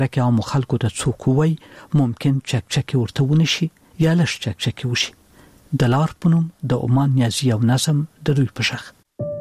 لکه عام خلکو ته څوک وای ممکن چکچکی ورته ونشي یا لږ چکچکی وشي. د لار په نوم د عمان نیازي او نظم د دوی په شخ.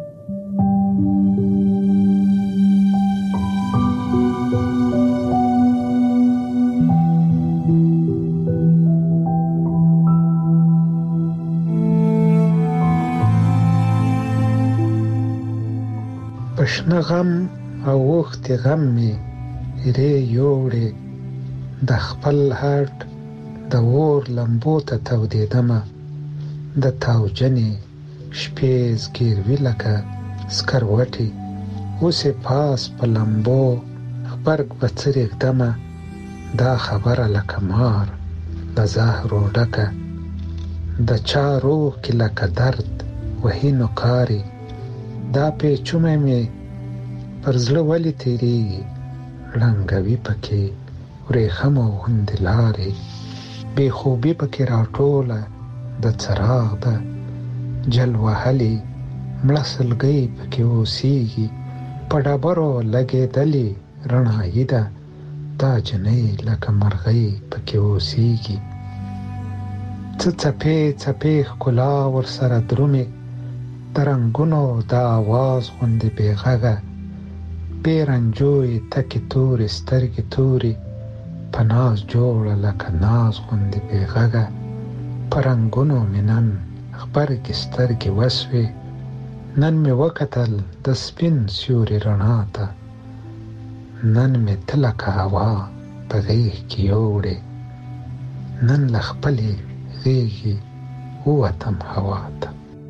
پشنه غم او وخت غم می ری یوړې د خپل هټ د ور لمبو ته تودېدمه د تاوجنې شپې زګیروي لکه سکروټې اوسې پاس په لمبو غبرګ به څه رېږدمه دا خبره لکه مار د زهرو ډکه د چا روح کې لکه درد وهي نوکاري دا پیچومه می پر زړه ولې تیریږي لنګوي پکې ورېښمو غوندې لارې بې خوبي پکې راټوله د څراغ ده جل وهلې مړه سلګۍ پکې اوسېږي په ډبرو لګېدلې رڼایي ده دا جنۍ لکه مرغۍ پکې اوسېږي څه څپې څپې ښکلا ورسره درومې د رنګونو د آواز غوندې بېغږه بې رنجوې تکې تورې سترګې تورې په ناز جوړه لکه ناز غوندې بېغږه په رنګونو مې نن غبرګې سترګې وسوې نن مې وکتل د سپین سیوري رڼا ته نن مې ته لکه هوا په غېږ کې یوړې نن له خپلې غېږې ووتم هوا ته.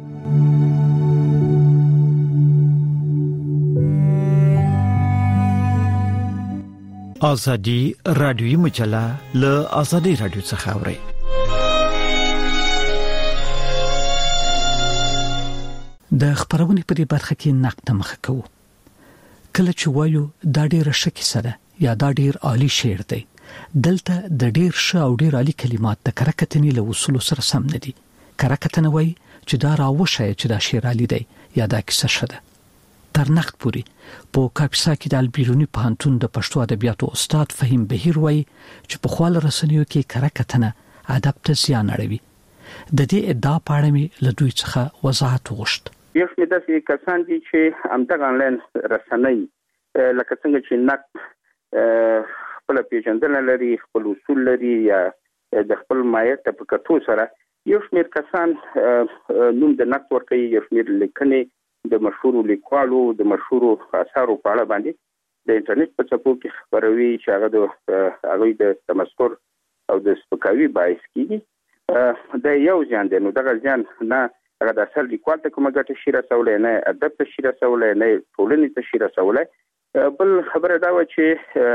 آزادی رادیویی مجله له آزادی رادیو څخه اوري. د خبرونې په دې برخه کې نقد مخه کوو. کله چې وایو دا ډېر ښه کیسه ده یا دا ډېر عالی شعر دی دلته د ډېر ښه او ډېر عالی کلمات د کرکټنې له اصولو سره سم نه دي. کرکټنه وایي چې دا راوښایي چې دا شعر عالی دی یا دا کیسه ښه ده. تر نقد پوري په کاپیسا کې د البیرونی پوهنتون د پښتو ادبیاتو استاد فهیم بهیر وایي چې په خپل رسنیو کې کرکټنه ادب ته زیان اړوي. د دې ادعا په اړه مې له دوی څخه وضاحت وغوښت. یو شمېر داسې کسان دي چې همدغه آنلاین رسنۍ لکه څنګه چې نقد خپل پیژندنه لري خپل اصول لري یا د خپل مایه ته په کتو سره یو شمېر کسان نوم د نقد ورکوي یو شمېر لیکنې د مشهورو لیکوالو د مشهورو اثارو په اړه باندې د انټرنیټ په څپو کې خبروي چې هغه د هغوی د تمسخر او د سپکاوي باعث کېږي. دا یو زیان دی. نو دغه زیان نه هغه د اثر لیکوال ته کومه ګټه شي رسولی نه ادب ته شي رسولی نه ټولنې ته شي رسولی. بل خبره دا وه چې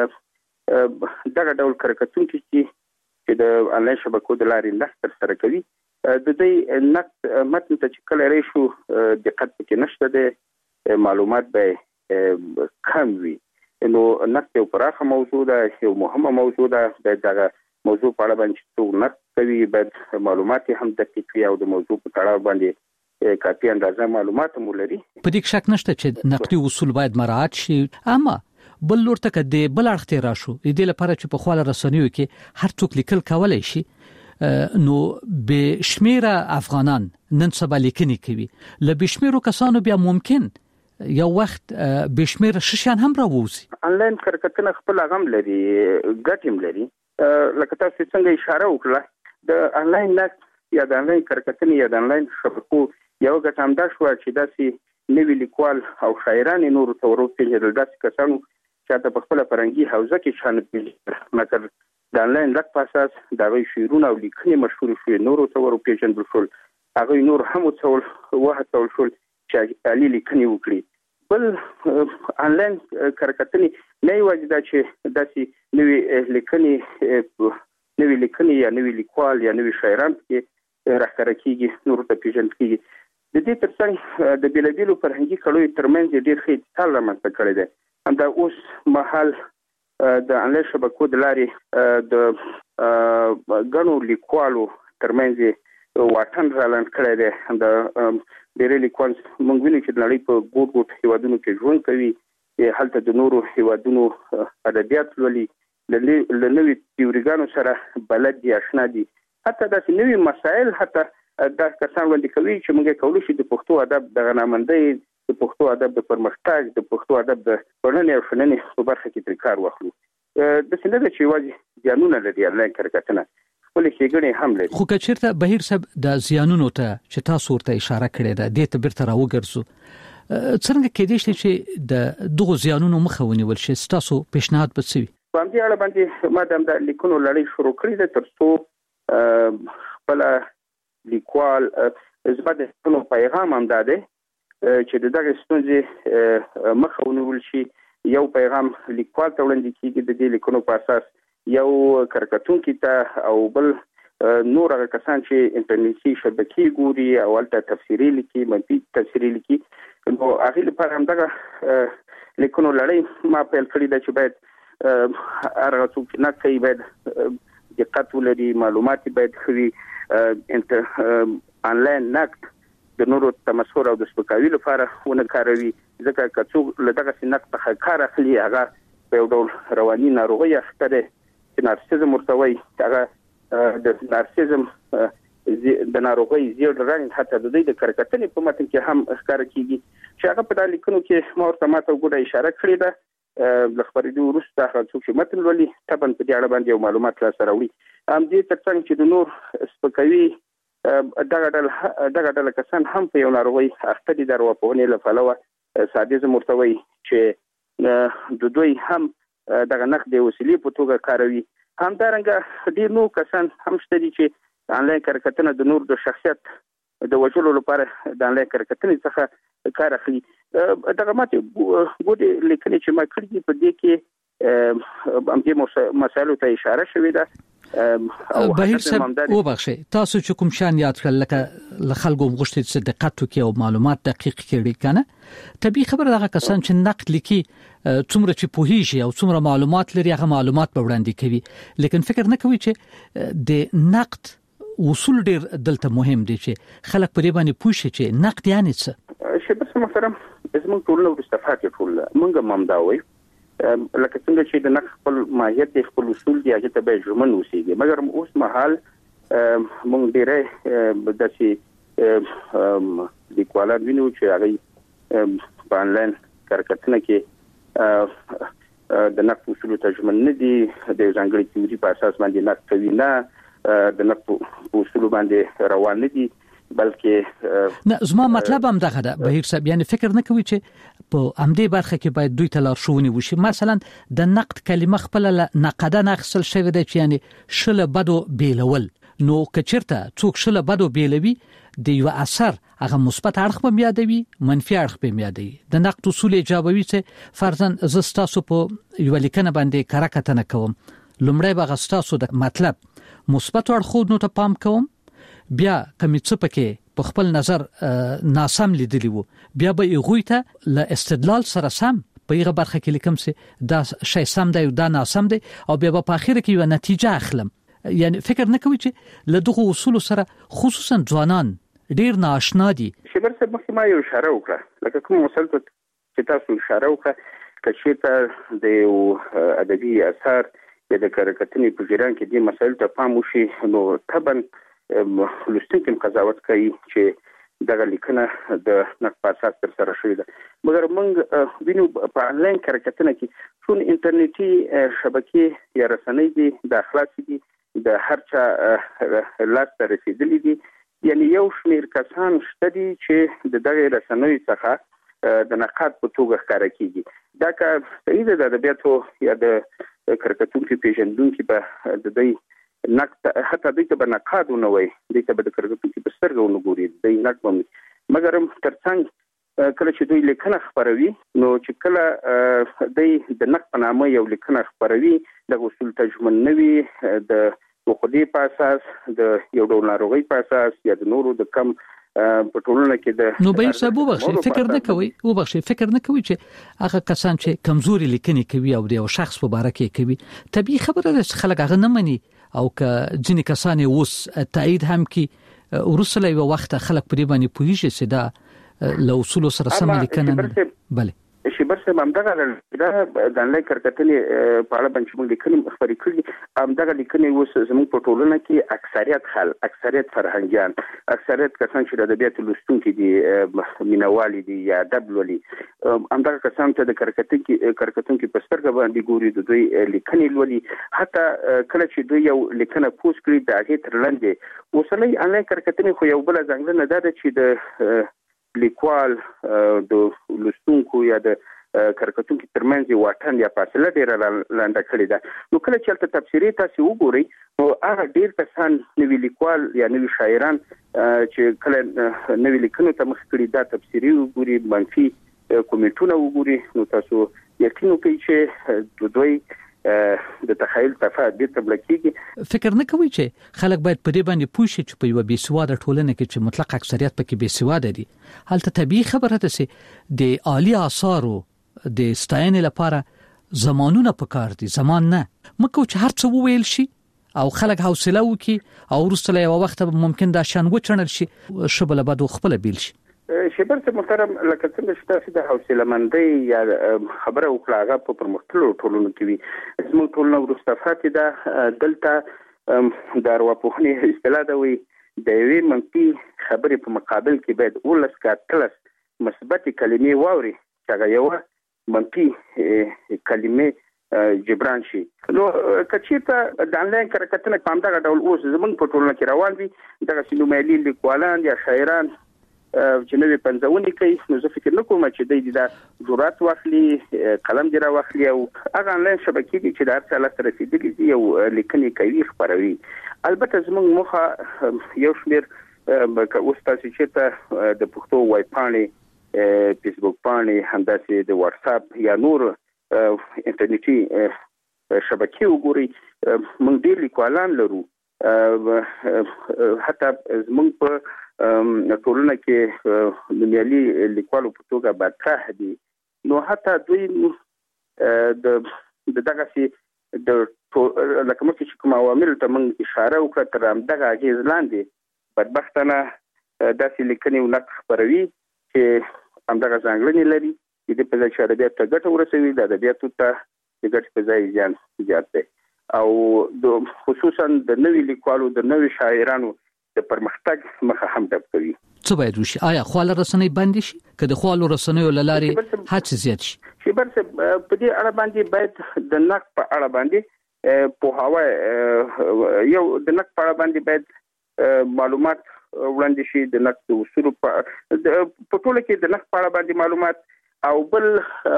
دغه ډول کرکټونکي چې د آنلاین شبکو د لارې نقد ترسره کوي د دې نقد متن ته چې کله راشو دقت پکې نشته دی معلومات به کم وي. نو نقد یو پراخه موضوع ده یو مهمه موضوع ده. دغه موضوع په اړه باندې څوک نقد کوي باید معلومات هم دقیق وي او د موضوع په تړاو باندې کافي اندازه معلومات هم ولري. په دې شک نشته چې نقدي اصول باید مراعات شي. اما بل لور ته کده بل اړخ ته راشو د دې لپاره چې په خپل رسنیو کې هر څوک لیکل کولای شي نو به شمیره افغانان نن سبا لیکنې کوي له به شمیرو کسانو بیا ممکن یو وخت به شمیره ششان هم راووزي. آنلاین کرکټنه خپل غم لري ګټم لري. لکه تاسو څنګه اشاره وکړه د آنلاین نقد یا د آنلاین کرکټنې یا د آنلاین شبکو یو ګټه هم دا شو چې داسې نوی لیکوال او شاعران نور ته ورپېژندل داسې کسانو چې په خپل فرهنګي حوزه کې شان مثلا د آنلاین لک په اساس د غوي شعرونه او لیکنې مشهور شوې نور ته ورپېژندل شول. هغه نور هم څول وهڅول شول چې علي لیکنې وکړي. بل آنلاین کرکټنې نه یوازې دا چې داسې نوې لیکنې یا نوې لیکوال یا نوې شاعران کې راښکاره کېږي نور ته پیژندل کېږي. د دې ترڅنګ د بیلابیلو فرهنګي کړیو ترمنځ ډېر ښه اتصال رامنځته کړی دی. همدا اوس مهال د آنلاین شبکو د لارې د ګڼو لیکوالو ترمنځ واټن رالنډ کړی دی. د ډېری لیکوال موږ وینو چې د نړۍ په ګوټ ګوټ هیوادونو کې ژوند کوي. هلته د نورو هیوادونو ادبیات لولي لنوې تیوريګانو سره بلد دي آشنا دي حتی د نوې مسائل حتی دا کسان وړاندې کوي چې موږ کولای شو د پښتو ادب د غنامندۍ د پښتو ادب د پرمختګ د پښتو ادب د پرننې او فننې په برخه کې تر کار واخلو د سینده چې واجب ځانونه لري انلاین کرکټنه خپل ښېګڼې هم لري خو کچیرته بهیر صاحب د زیانونو ته چې تاسو ورته اشاره کړې ده د ته بیرته راوګرځو څنګه کېدې چې د دغه زیانونو مخه ونیول شي تاسو پیشنهاد بڅوي په همدې اړه باندې ما د لیکونو لړۍ شروع کړې ده ترڅو خپل لیکوال زبده نو پیغام هم داده چې دغه ستونزې مخه ونیول شي یو پیغام لیکوال ته وړاندې کیږي د دې لیکونو په اساس یو کرکټونکو ته او بل نور هغه کسان چې انټرنیټي شبکې ګوري او البته تفسیری لیکي منفي تفسیری لیکي نو هغه لپاره هم دغه لیکونو لړۍ ما په کړی د چې باید هغه څوک نه کوي باید دقت ولري معلومات باید خوي انلاین نقد د نورو تمسخر او د سپکاوي لپاره ونه کاروي ځکه که څوک له دغه سنت څخه کار اخلي هغه په یو ډول رواني ناروغي اخته چې نارسیزم ورتوي هغه د نارسیزم د ناروغي زیات رنګ حتی د دې د کرکټنې په متن کې هم ښکار کیږي چې هغه په دالي کونو کې مورته ماته وګړه اشاره کړې ده د خبرېدو وروسته هغه څوک چې متن ولي طبعا په دې اړه باندې یو معلومات را سره وړي هم دې ترڅنګ چې د نور سپکوي دغه ډول کسان هم په یو ناروغي اخته دي درو په ونه لفلوه سادیزم ورتوي چې د دوی هم دغه نقد وسیلې په توګه کاروي همدارنګه ډیر نو کسان هم شته دي چې انلاین کرکټنه د نور د شخصیت د وجلو لپاره د انلاین کرکټنې څخه کار اخلي دغه ماته ګوډه لیکنې چې ما کړې په دې کې هم دې مسایلو ته اشاره شوې ده او بهیر صاحب وبخښئ تاسو چې کوم شان یاد کړل لکه خلکو مغشتي چې دقت وکړي او معلومات دقیق کړي کنه طبيعي خبره دغه کسان چې نقد لیکي څومره چې پوهیږي او څومره معلومات لري هغه معلومات په وړاندې کوي لیکن فکر نه کوي چې د نقد اصول ډیر دلته مهم دي چې خلک په دې باندې پوه شي چې نقد یعنی څه شبه محترم زموږ ټول نو استفاده ټول مونږ ممداوي لکه څنګه چې د نقد خپل ماهیت د خپل اصول دی هغه ته به ژمن اوسېږي مګر اوس مهال مونږ ډیره داسې لیکوالان وینو چې هغه په انلاین کرکټنه کې د نقد اصول ته ژمن نه دي د ځانګړي تیوري په اساس باندې نقد کوي نه د نقد اصول باندې روان نه دي بلکې نه زما مطلب هم دغه ده بهیر صاحب یعنی فکر نه کوي چې په امدې برخه کې باید دوی تلار شوونی وشي مثلا د نقد کلمه خپل نقده نخسل شوی دی چې یعنی شله بدو بیلول نو کچرته څوک شله بدو بیلوي د یو اثر هغه مثبت اړخ به یادوي منفي اړخ به یادوي د نقد اصول ایجابوي چې فرضاً زستاسو په یو لیکنه باندې کارکتنه کوم لومړی به غستاسو د مطلب مثبت اړخونو ته پام کوم بیا کوم څه پکې په خپل نظر ناسم لیدلی وو بیا به یغوی ته ل استدلال سره سم په یغه برخه کې لیکم سي دا شی سم دی او دا ناسم دی او بیا په اخر کې یو نتیجه اخلم یعنی فکر نه کوي چې له دغه اصول سره خصوصا ځوانان ډیر ناشنا دي شبر څه مخکې ما یو اشاره وکړه لکه کوم مسل چې تاسو اشاره وکړه کچې د یو ادبي اثر د کرکټنې په جریان کې د مسایل ته پام وشي نو طبعا لوستونکو قضاوت کوي چې دغه لیکنه د نقد په اساس تر سره شوې ده مګر موږ وینو په انلاین کرکټنه کې ټول انټرنیټي شبکې یا رسنۍ دي د اخلاقي دي د هر چا لاس ته رسیدلې دي یعنی یو شمېر کسان شته دي چې د دغه رسنۍ څخه د نقد په توګه ښکار کیږي دا کار صحیح ده د ادبیاتو یا د کرکټونکو پیژندونکو په د دې نقد حتی دوی ته نقاد نه وي دوی ته د کرکټونکو په سترګو نه ګوري دوی نقد مګر ترڅنګ کله چې دوی لیکنه خبروي نو چې کله دوی د نقد په نامه یو لیکنه خبروي د اصول تجمن نوي د وقودي په اساس د یو ډول ناروغي په اساس یا د نورو د کم په ټولنه کې د نو به سبب وبخښي فکر نه کوي چې هغه کسان چې کمزوري لیکنې کوي او د یو شخص په اړه کې کوي طبيعي خبره ده خلک هغه نه مني او که ځینې کسان اوس تایید هم کی ورسله یو وخت خلک په دې باندې پوهیږي چې دا له اصول سره سم لیکنه بله شبر سم همدغه د انلاین کرکټنې په اړه باندې موږ لیکنې خبرې کړې همدغه لیکنې اوس زموږ په ټولنه کې اکثریت فرهنګیان اکثریت کسان چې د ادبیاتو لوستونکي دي مینوالي دي یا ادب لولي همدغه کسان ته د کرکټونکو په سترګه باندې ګوري د دوی لیکنې لولي حتی کله چې دوی یو لیکنه پوسټ کړي د هغې تر لاندې اوسنۍ انلاین کرکټنې خو یو بل ځانګړنه ده چې د لیکوال د لوستونکو یا د کرکټونکو ترمنځ واټن یا فاصله ډیره لنډه کړې ده نو کله چې تاسو تفسیری تاسو وګورئ نو هغه ډیر کسان نوی لیکوال یا نوی شاعران چې کله نوی لیکنو ته مخ کړي دا تفسیری وګوري منفي کومنټونه وګوري نو تاسو یقین وکړئ چې دوی د تخیل تفاعل د تبلیغي فکر نه کوي چې خلک باید په دې باندې پوه شي چې په یو بیسواده ټولنه کې چې مطلق اکثریت پکې بیسواده دي هلته طبيعي خبره ده چې د عالی آثارو د ستاینې لپاره زمانونه پکار دي زمان نه مکو چې هر څه وویل شي او خلک حوصله وکي او وروسته یو وخت ممکن دا شان وچنل شي شبله بد خپل بیل شي شبر ته محترم لکه څنګه چې تاسو د حوصله مندۍ یا خبره وکړه هغه په پرمختللو ټولنو کې وي زموږ ټولنه وروسته پاتې ده دلته د ارواپوهنې اصطلاح ده وي د یوې منفي خبرې په مقابل کې باید 13 مثبت کلمې واوري چې هغه یو منفي کلمې جبران شي نو کچېته د انلاین کرکټنې په همدغه ډول اوس زموږ په ټولنه کې روان دي دغه سینومایلي لیکوالان یا شاعران چې نوې پنځونی کوي نو زه فکر نه کوم چې دوی د جرأت واخلي قلم دی را واخلي او هغه انلاین شبکې دي چې د هر څه لاسته رسیدلي دي یو لیکنې کوي خبروي البته زموږ موخه یو شمېر اوس تاسو چې ته د پښتو وای پاڼې فیسبوک پاڼې همداسې د واتس اپ یا نور انټرنیټي شبکې وګورئ موږ ډېر لیکوالان لرو حتی زموږ په ټولنه کې نومیالي لیکوالو په توګه برخه دي نو حتی دوی د دغه سي د لکه مخکې چې کوم عوامل ته موږ اشاره وکړه تر همدغه اغېز لاندې بدبختانه داسې لیکنې ونه خپروي چې همدغه ځانګړنې لري چې په ځای چې ادبیات ته ګټه ورسوي د ادبیاتو ته د ګټې په ځای زیان زیات دی او خصوصا د نوي لیکوالو د نوي شاعرانو د پرمختګ مخه هم ډب کوي څه باید وشي آیا خواله رسنۍ بند شي که د خواله رسنۍ لارې هڅه زیات شي چې بل څه په دې اړه باندې باید د نقد په اړه باندې په هوا یو د نقد په اړه باندې باید معلومات وړاندې شي د نقد اصول په ټوله کې د نقد په اړه باندې معلومات او بل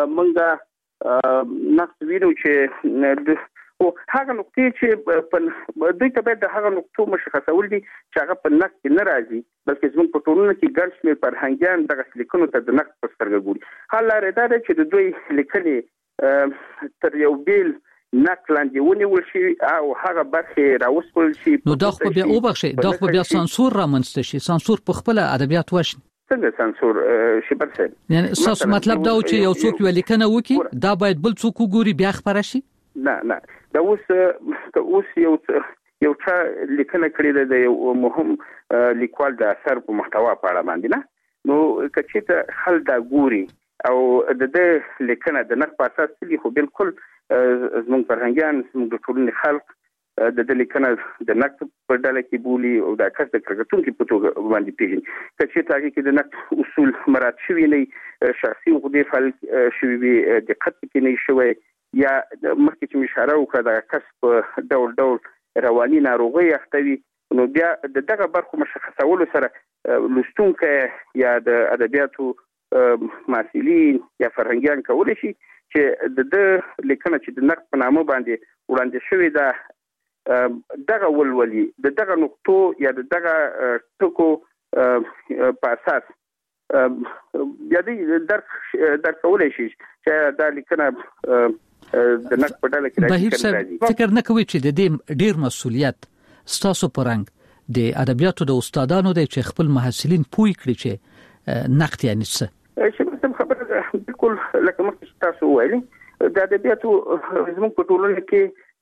منګه نقد وینو چې او هغه نقطې چې دوی ته باید د هغه نقطو مشخصول دي چې هغه په نقد کې نه راځي بلکې زموږ په ټولنه کې ګڼ شمېر فرهنګیان دغه لیکنو ته د نقد په سترګه ګوري حال لري دا چې د دوی لیکنې تر یو بیل نقد لاندې ونیول شي او هغه برخې راوستل شي نو دا خو بیا وبخښي دا خو بیا سانسور رامنځته شي سانسور په خپل ادبیات وشي څنګه سانسور شبر سره یعنی ساس مطلب دا چې یو څوک یو لیکنه وکي دا باید بل څوک وګوري بیا خبره شي نه دا اوس یو چا لیکنه کړې ده یو مهم لیکوال د اثر په محتوا په اړه باندې نه نو کچېته خل دا ګوري او د دې لیکنه د نقد په اساس کې خو بالکل زموږ فرهنګیان زموږ ټولنې خلک د دې لیکنه د نقد په ډله کې بولی او د کس د کرکټونکو په توګه باندې پیژني کچېته هغه کې د نقد اصول مراعات شوي نه شخصي غوډې فعال شوي وي دقت کې نه شوي یا مخکې چې اشاره وکړه د کس په ډول رواني ناروغي اختوي نو بیا دغه برخو مشخصولو سره لوستونکو یا د ادبیاتو مسؤلین یا فرهنګیان کولای شي چې د لیکنه چې د نقد په نامه باندې وړاندې شوی ده دغه ولولي دغه نقطو یا دغه ټکو په اساس بیا دې درک کولای شي چې دا لیکنه د نقد په ډله کې راځي فکر نه کوي چې د دې ډیر مسؤلیت ستاسو پرنګ د ادبیاتو د استادانو د چې خپل محصلین پوي کړی چې نقد یعنی څه چې خبره بالکل لکه مخکې تاسو وایي د ادبیاتو زموږ په ټولنه کې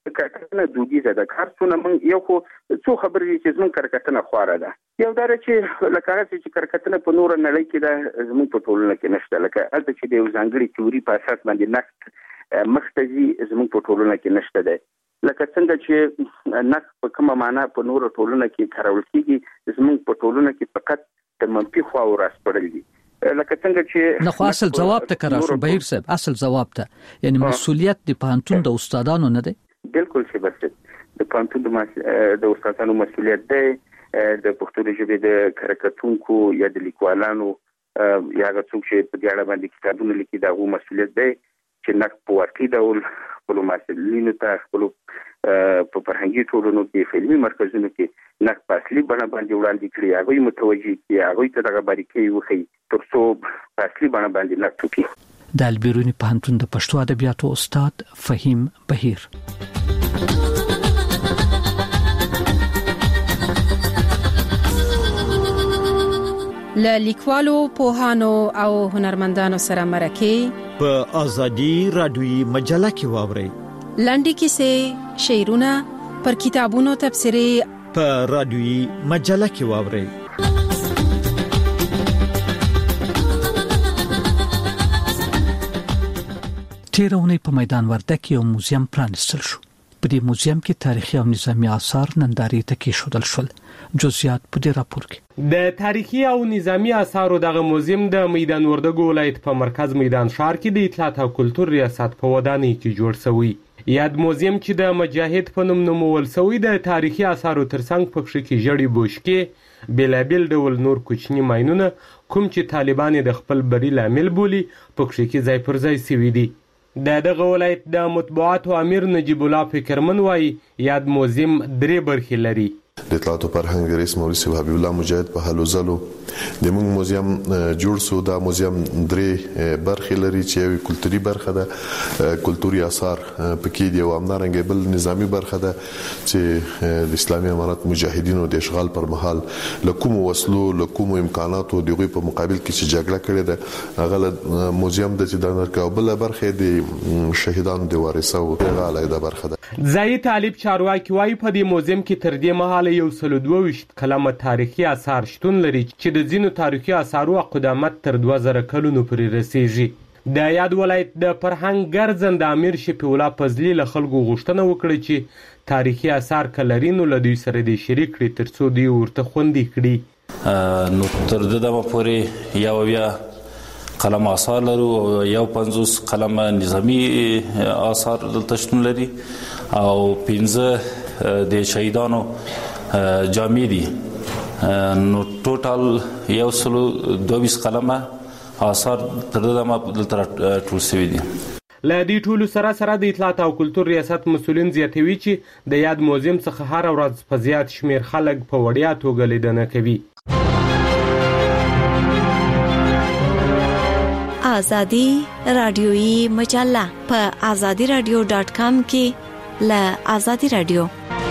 کارکتنه دودیزه ده کارڅونه من یو خو څو خبرې چې زمون کارکتنه خواره ده یو دا چې لکه چې کارکتنه په نور نړۍ کې ده زمون په ټولنه کې نشته لکه البته چې د یو ځانګړي تیوري په اساس باندې نقد مختزي زمون په ټولنه کې نشته ده لکه څنګه چې نقد په کومه معنا په نور ټولنه کې کارول کیږي زمون په ټولنه کې فقط د منفي خوا ورسپړل دي لکه څنګه چې نو اصل جواب ته کرا شو بهیر صاحب اصل جواب ته یعنی مسؤلیت د پانتون د استادانو نه دی بالکل چې بس د پانتون د استادانو مسؤلیت دی د پښتو ژبې د کارکتونکو یا د لیکوالانو یا هغه څوک چې په دې اړه باندې کتابونه لیکي دا غو مسؤلیت دی چې نقد په واقعي ډول خپل مسؤلینو ته خپل په فرهنګي ټولنو کې فلمي مرکزونو کې نقد په اصلي بڼه باندې وړاندې کړي هغه متوجي کی هغه ته دغه باریکي وخی ترڅو په اصلي بڼه باندې نقد وکړي د البیرونی پوهنتون د پښتو ادبیاتو استاد فهیم بهیر له لیکوالو پوهانو او هنرمندانو سره مرکه په ازادي رادیوي مجله کې واوري لنډی کیسې شعرونه پر کتابونو تبصرې په رادیوي مجله کې واوري تیرونی په میدان وردګ یو موزیم پرانستل شو په دې موزیم کې تاریخي او نظامی آثار نندارې ته کېښودل شول جزئیات په دې راپور کې د تاریخي او نظامی آثارو دغه موزیم د میدان وردګ ولایت په مرکز میدان ښار کې د اطلاعات او کلتور ریاست په ودانۍ کې جوړ شوی یاد موزیم چې د مجاهد په نوم نومول شوی د تاریخي آثارو ترڅنګ پکې کې جړې بوشکې بیلابیل ډول نور کوچني ماینونه کوم چې طالبان د خپل بری لامل بولي پکې کې ځای پر ځای سوي دي دغه ولایت د مطبوعاتو امیر نجیب الله فکرمن وایي یاد موزیم 3 برخې لري د اطلاعات او فرهنګ رئیس مولوي صاحب حبیب الله مجاهد په هلو ځلو د موږ موزیم جوړ شو دا موزیم 3 برخې لري چې یو کلتوري برخه ده کلتوري آثار پکې دی او همدارنګه بل نظامی برخه ده چې د اسلامي امارات مجاهدینو د اشغال پر مهال لکوم وسلو لکوم امکاناتو دغه په مقابل کې چې جګړه کړې ده هغه موزیم د چې د نرکاو بل برخه د شهیدانو د وارثو هغه علیده برخه ده ځای طالب چارواکي وايي په دې موزیم کې تر دې مهاله یو 122 کلمه تاریخي آثار شتون لري چې د ځینو تاریخي آثارو قدامت تر 2000 کلونو پورې رسیږي د یاد ولایت د فرهنګ ګرځند امیر شفیع الله فضلي له خلکو غوښتنه وکړه چې تاریخي آثار کلرینو له دوی سره د شریک کړي ترڅو دوی ورته خوندي کړي نو تر دغه پورې یا قلم آثار لرو او یو 50 قلم نظامی آثار دلته شتون لري او 15 د شهیدانو جامع دي نو ټوټال یو 22 قلمه آثار تر دغه دلته ټول شوي دي له دې ټولو سره د اطلاعات او کلتور ریاست مسؤلین زیاتوي چې د یاد موزیم څخه هر ورځ په زیات شمیر خلک په وړیا توګه لیدنه کوي آزادی رادیویی مجله په azadiradio.com کې له آزادی رادیو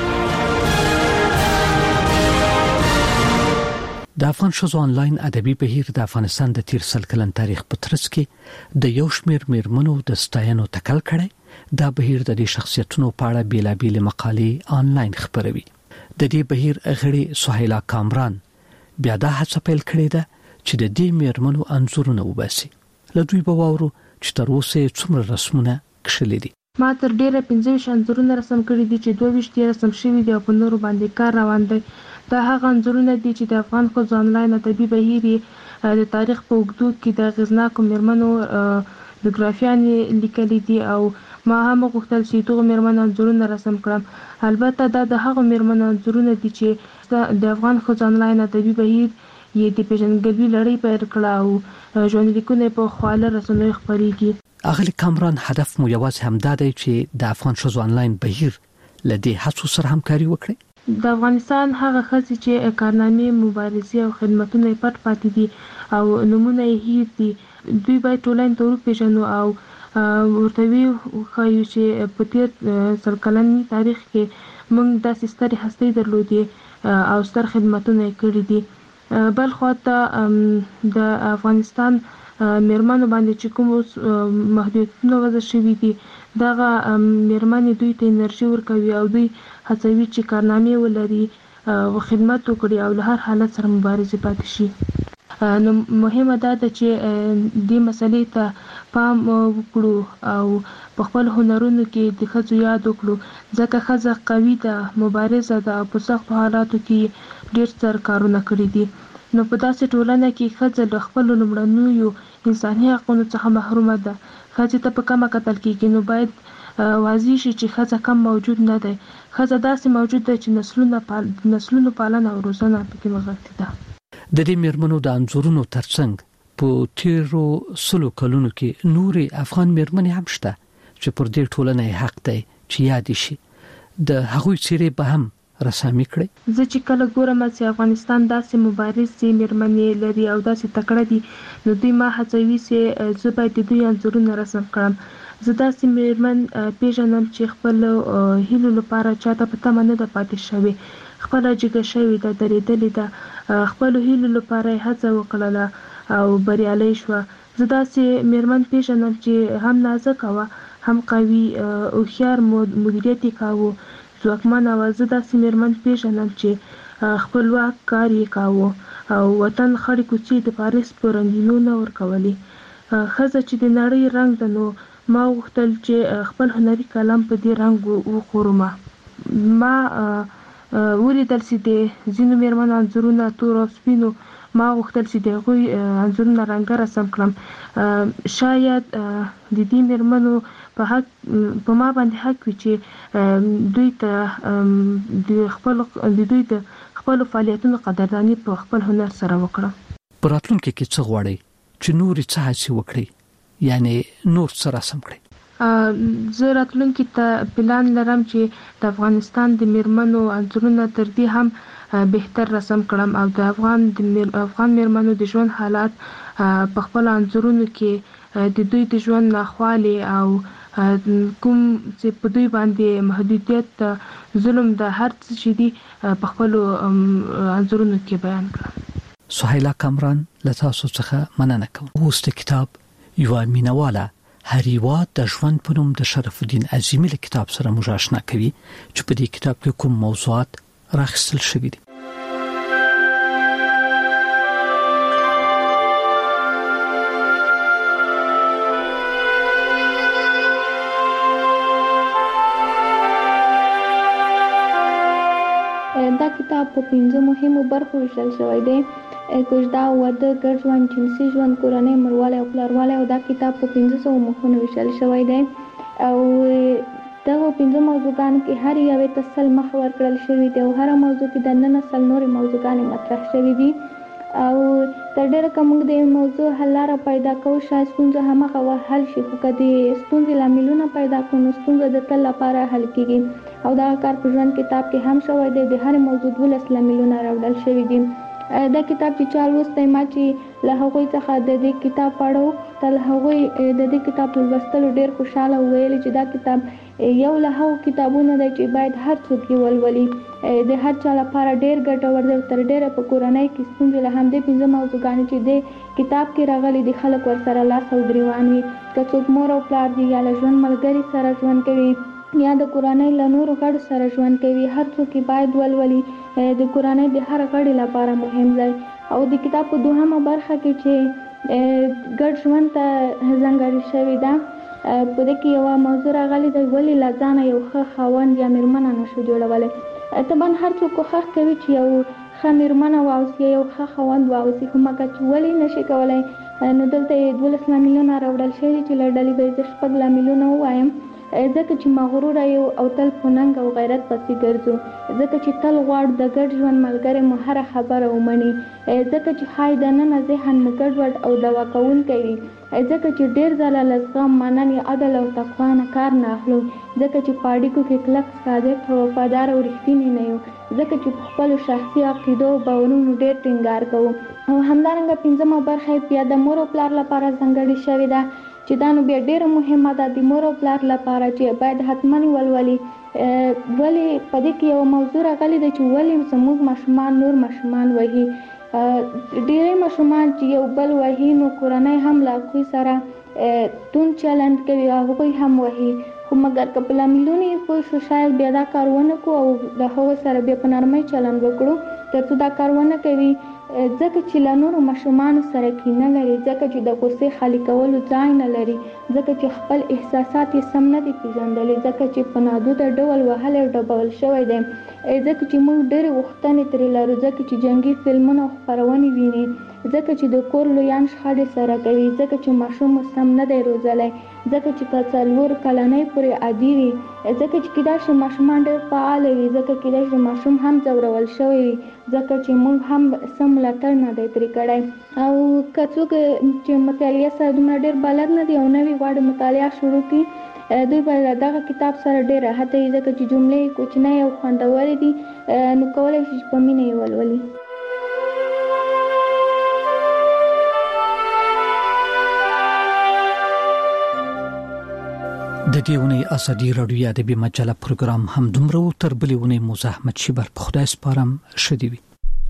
د افغان شوزو انلاین ادبي بهیر د افغانستان د تیر سل کلن تاریخ په ترڅ کې د یو شمیر میرمنو د ستاینو تکل کړي دا بهیر د دې شخصیتونو په اړه بیلابیل مقالې انلاین خبروي د دې بهیر غړي سهیلا کامران بیا دا هڅه پیل کړې ده چې د دې میرمنو انځورونه وباسي له دوی به واورو چې تر اوسه څومره رسمونه کښلي دي ما تر ډیره 15 انځورونه رسم کړي دي چې 22 رسم شوي دي او په نورو باندې کار روان دی دا هغه انځورونه دي چې د افغان ښځو انلاین ادبي بهیر د تاریخ په اوږدو کې د اغیزناکو میرمنو بیوګرافیانې لیکلي دي او ما هم غوښتل چې دغه میرمنو انځورونه رسم کړم البته دا د هغه میرمنو انځورونه دي چې د افغان ښځو انلاین ادبي بهیر یې د پیژندګلوي لړۍ پیل کړه او ژوندلیکونه په خواله رسنیو خپرېږي اغلی کامران هدف مو یوازې همدا دی چې د افغان ښځو انلاین بهیر له دې هڅو سره همکاري وکړي د افغانستان هغه ښځې چې کارنامې مبارزې او خدمتونه یې پټ پاتې دي او نومونه یې هیر دي دوی باید ټولنې ته وپېژنو او ورته وښایو چې په تېر سل کلني تاریخ کې موږ داسې سترې هستۍ درلودې او ستر خدمتونه یې کړي دي بل خواته د افغانستان میرمنو باندې چې کوم محدودیتونه وضع شوي دي دغه میرمنې دوی ته انرژي ورکوي او دوی هڅوي چې کارنامې ولري او خدمت وکړي او له هر حالت سره مبارزه پاتې شي. نو مهمه ده چې دې مسلې ته پام وکړو او په خپل هنرونو کې د ښځو یاد وکړو، ځکه ښځه قوي ده، مبارزه ده او په سختو حالاتو کې ډېر ستر کارونه کړي دي. نو په داسې ټولنه کې ښځه له خپلو لومړنیو انساني حقونو څخه محرومه ده. ښځې ته په کمه کتل کېږي، نو باید واضح شي چې ښځه کم موجود نه دی. ښځه داسې موجود دی چې نسلونو پالنه او روزنه پکې نغښتې ده. د دې میرمنو د انځورونو ترڅنګ په تیرو 100 کلونو کې نوري افغان میرمنې هم شته چې پر دې ټولنې حق دی چې یاد شي. د هغوی څیرې به هم رسامي کړي. زه چې کله ګورم چې افغانستان داسې مبارزې میرمنې لري او داسې تکړه دي، نو دوی ما هڅوي چې زه باید د دوی انځورونه رسم کړم. زه داسې میرمن پیژنم چې خپل هیلو لپاره چاته په تمه نه ده پاتې شوې، خپله جګه شوې ده، درېدلې ده، خپلو هیلو لپاره یې هڅه وکړله او بریالی شوه. زه داسې میرمن پیژنم چې هم نازکه وه، هم قوي، هوښیار مدیریت یې کاوه، ځواکمنه وه. زه داسې میرمن پیژنم چې خپلواک کار یې کاوه او وطن خړې کوڅې د پاریس په رنګینو نه ورکولې. ښځه چې د نړۍ رنګ ده، نو ما غوښتل چې خپل هنري کلم په دې رنګ وخورم. ما ولیدل چې د ځینو میرمنو انځورونه تور او سپینو، ما غوښتل چې د هغوی انځورونه رنګه رسم کړم. شاید د دې میرمنو په ما باندې حق وي چې دوی ته د خپلو فعالیتونو قدرداني په خپل هنر سره وکړم. په راتلونکي کې څه غواړئ چې نورې څه هڅې وکړي، یعنی نور څه رسم کړي؟ زه راتلونکي ته پلان لرم چې د افغانستان د میرمنو انځورونه تر دې هم بهتر رسم کړم او د افغان میرمنو د ژوند حالات په خپل انځورونو کې د دوی د ژوند ناخوالې او کوم چې په دوی باندې محدودیت، ظلم، د هر څه چې دي په خپلو انځورونو کې بیان کړم. سهیلا کامران، له تاسو څخه مننه کوم. اوس د کتاب یوه مینواله هر هیواد د ژوند په نوم د شرف الدین عظیمی له کتاب سره موږ آشنا کوي چې په دې کتاب کې کوم موضوعات راخیستل شوي دي. دا کتاب په 5 مهمو برخو ویشل شوی دی: کوژده، واده، ګډ ژوند، جنسي ژوند، کورنۍ، مړوالی او پلاروالی. او دا کتاب په 500 مخونو ویشل شوی دی او دغه 5 موضوعګانو کې هر یوې ته 100 مخ ورکړل شوي دي او هره موضوع کې د 19 نورې موضوعګانې مطرح شوي دي. او تر ډېره که موږ د موضوع حل لاره پیدا کوو، شاید ستونزه همغه وخت حل شي، خو که د ستونزې لاملونه پیدا کړو نو ستونزه د تل لپاره حل کېږي. او دغه کار په ژوند کتاب کې هم شوی دی. د هرې موضوع 12 لاملونه راوړل شوي دي. دا کتاب چې چا لوستی، ما چې له هغوی څخه د دې کتاب په اړه وپوښتل، هغوی د دې کتاب له لوستلو ډېر خوشحاله وویل چې دا کتاب یو له هغو کتابونو دی چې باید هر څوک یې ولولي. د هر چا لپاره ډېر ګټور دی. تر ډېره په کورنۍ کې ستونزې له همدې 5 موضوعګانې چې د کتاب کې راغلي دي خلک ورسره لاس او ګریوان وي. که څوک مور او پلار دي یا له ژوند ملګري سره ژوند کوي یا د کورنۍ له نورو غړو سره ژوند کوي، هر څوک باید ولولي. د کورنۍ د هر غړي لپاره مهم دی. او د کتاب په 2مه برخه کې چې ګډ ژوند ته ځانګړې شوې ده، په دې کې یوه موضوع راغلې ده: ولې له ځانه یو ښه خاوند یا میرمنه نشو جوړولی. طبعا هر څوک کوښښ کوي چې یو ښه میرمنه واوسي، یو ښه خاوند واوسي، خو مګر چې ولې نشي کولی، نو دلته یې 12 لاملونه راوړل شوي چې له ډلې به یې زه 6 لاملونه ووایم. ځکه چې مغروره یو او تل په ننګ او غیرت پسې ګرځو، ځکه چې تل غواړو د ګډ ژوند ملګری مو هره خبره ومني، ځکه چې ښایي دننه ذهن مو ګډوډ او دوا کوونکی وي، ځکه چې ډېر ځله له زغم، مننې، عدل او تقوا نه کار نه اخلو، ځکه چې په اړیکو کې کلک، صادق او وفادار او رښتیني نه یو، ځکه چې په خپلو شخصي عقیدو او باورونو ډېر ټینګار کوو. او همدارنګه 5مه برخه بیا د مور او پلار لپاره ځانګړې شوې ده چې دا نو بیا ډېره مهمه ده د مور او پلار لپاره چې باید حتما ولولي. ولې په دې کې یو موضوع راغلی دی چې ولې زموږ ماشومان نور ماشومان وهي. ډېری ماشومان چې یو بل وهي نو کورنۍ هم له هغوی سره توند چلند کوي او هغوی هم وهي. خو مګر که په لاملونو یې پوه شو شاید بیا دا کار ونه کړو او د هغو سره بیا په نرمۍ چلند وکړو تر څو دا کار ونه کوي، ځکه چې له نورو ماشومانو سره کینه لري، ځکه چې د غصې خالي کولو ځای نه لري، ځکه چې خپل احساسات یې سم نه دي پېژندلي، ځکه چې په نادوده ډول وهلی او ډبول شوی دی، ځکه چې موږ ډېرې غوښتنې ترې لرو، ځکه چې جنګي فلمونه او خپرونې ویني، ځکه چې د کور لویان شخړې سره کوي، ځکه چې ماشوم مو سم نه دی روزلی، ځکه چې تر 4 کلنۍ پورې عادي وي، ځکه چې کیدای شي ماشومان ډېر فعاله وي، ځکه کیدای شي ماشوم هم ځورول شوی وي، ځکه چې موږ هم سم ملاتړ نه دی ترې کړی. او که څوک چې مطالعه سره دومره ډېر بلد نه دي او نوي غواړي مطالعه شروع کړي، دوی به دغه کتاب سره ډېر راحت وي، ځکه چې جملې کوچنۍ او خوندورې دي، نو کولی شي چې په مینه یې ولولي. د دې ونې ازادي راډیو ادبي مجله پروګرام هم دومره تر بلې ونې موزه احمد شیبر په خدای سپارم شدي وي.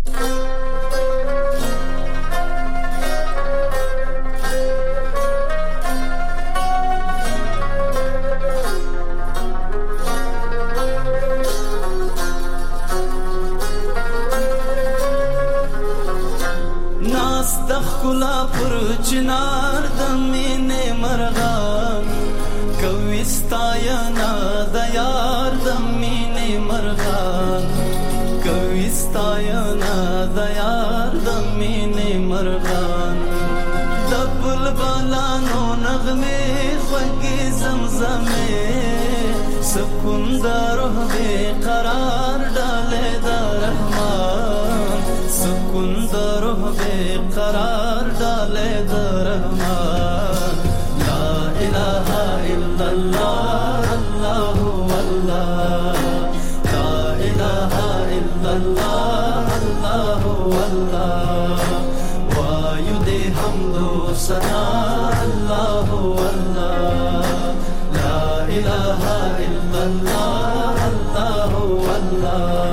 ناس دخلا پر چنار دمینه مرغان کويستاینا د یار د مینې مرغان، کويستاینا د یار د مینې مرغان، د بلبلانو نغمې خوږې زمزمې، سکون د روح بې قرار ډالې د رحمان، سکون د روح بې قرار ډالې د رحمان. لا اله الا الله الله والله، لا اله الا الله الله والله، وایو دې حمد و ثنا الله والله، لا اله الا الله الله والله.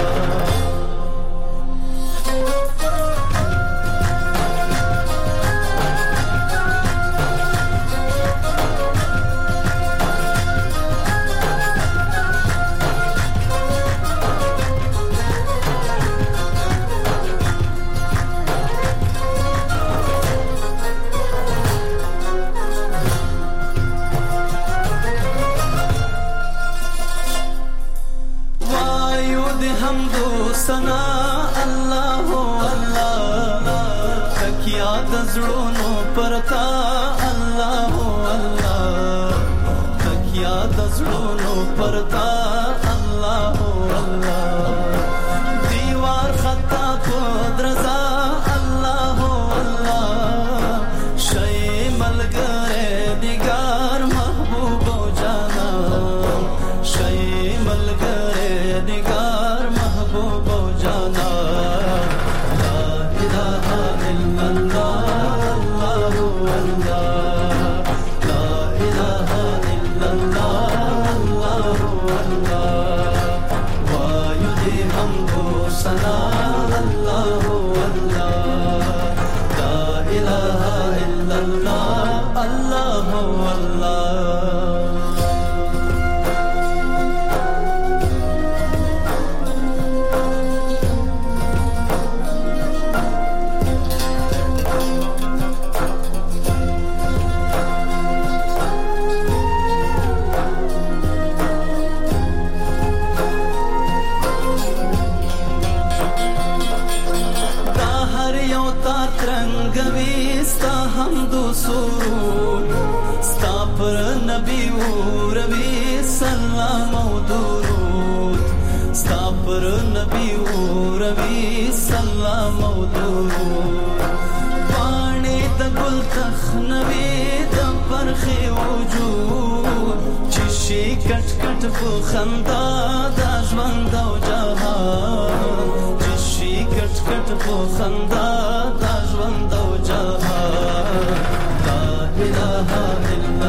سنا الله الله، تکیا د زړونو پرتا الله الله، تکیا د زړونو پرتا الله الله، دیوار خطا کو درزا الله الله، شی ملګری دیګار محبوب او جانا، شی ملګری دیګار محبوب او جانا. لا اله الا الله الله والله، لا اله الا الله الله والله، وایو دې حمد و ثنا الله والله، لا اله الا الله الله والله. ستا حمد و سرود ستا پر نبی و روی سلام و درود، ستا پر نبی و روی سلام و درود، پاڼې د ګل تخنوي د پرخې وجود، چې شي کټ کټ په خندا د ژوند او جهان، چې شي کټ کټ په خندا د ژوند او جهان. لا اله الا